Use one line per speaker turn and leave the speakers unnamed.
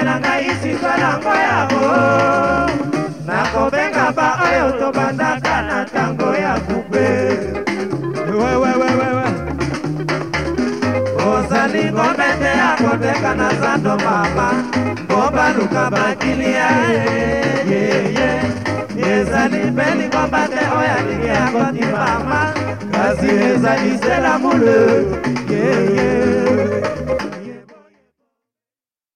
na ngai isitwa nango yabo nakobenga ba oyo tobandaka na tango ya kupe ozali ngombe te ya koteka na zando mama bobaluka bakilia ezali beli ngomba te oyo alingi ya kotimama kasi ezali sela mule